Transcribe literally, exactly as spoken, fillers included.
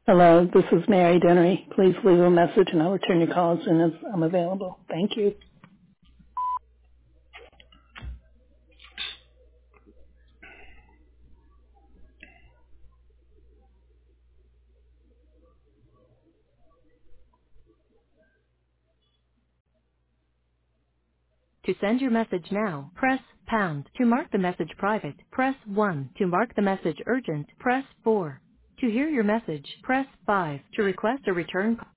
Hello, this is Mary Dennery. Please leave a message and I'll return your call as soon as I'm available. Thank you. To send your message now, press pound. To mark the message private, press one. To mark the message urgent, press four. To hear your message, press five. To request a return call.